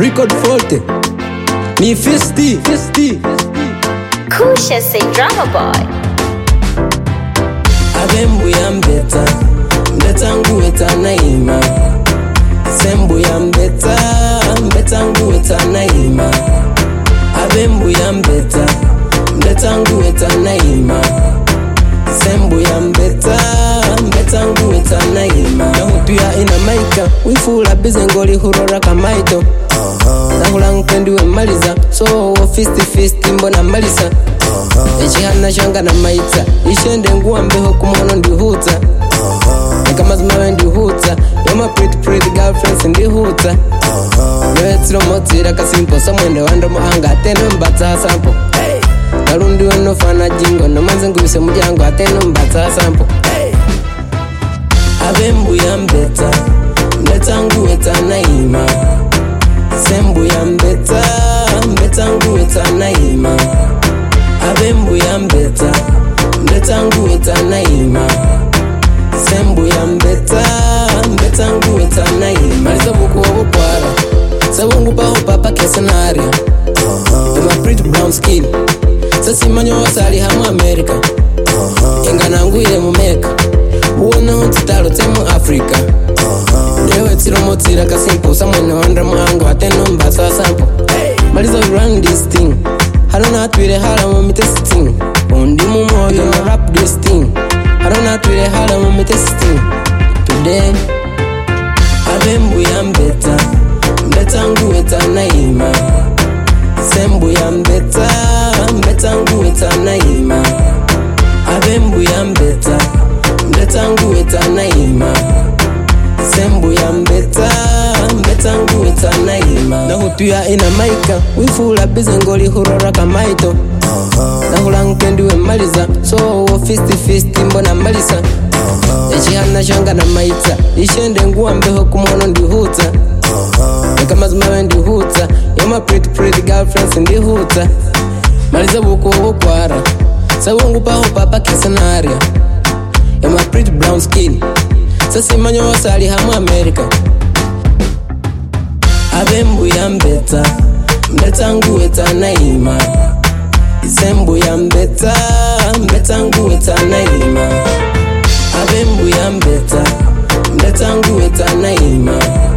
Record Forte. Me Fisty. Kusha say drama boy. Abembu ya mbeta ngu eta naima. Sembu ya mbeta ngu eta naima. Abembu ya mbeta ngu eta naima. Sembu ya mbeta ngu eta naima. Nahutu ya ina maika wifula bizengoli hurora kamaito. Nahula nkendiwe maliza so fisti mbona malisa. Echihana shanga na maita ishende nguwa mbeho kumono ndihuta. Kama zimawe ndihuta yoma pretty girlfriends ndihuta. Nwetiro motira kasimpo samwende wando muhanga ateno mbata hasampo. Narundi weno fana jingo no manzengu yuse mujango ateno mbata hasampo. Abembu ya mbeta ngu eta naima. Sembu ya mbeta ngu eta naima. Abembu ya mbeta ngu eta naima. Sembu ya mbeta ngu eta naima. Maliza buku wabu kwara sabungu pa papa kesenaria. Ema pretty brown skin sasi manyo wasali hamu America. Yenga nangu ile mumeka uona hontitalo temu Africa. Newe tiro motira kasimpo samwene wandra muhango ateno mbasa sampo. Maliza we run this thing harona atwire hala mumite sting. Undi mumoyo na rap this thing harona atwire hala mumite sting. Today abembu ya mbeta ngu eta naima. Sembu ya mbeta ngu eta naima. Abembu ya mbeta ngu eta naima. Sembu ya mbeta ngu eta naima. Nahutu ya ina maika wifula bizengoli hurora kamaito. Nahula nkendiwe maliza so fisti mbona malisa. Echihana shanga na maita ishende nguwa mbeho kumono ndihuta. Kama zimawe ndihuta yoma pretty girlfriends ndihuta. Maliza buku wabu kwara sabungu pa papa kesenaria. Yoma pretty brown skin sasi manyo wasali hamu America. Abembu ya mbeta ngu eta naima. Sembu ya mbeta ngu eta naima. Abembu ya mbeta ngu eta naima.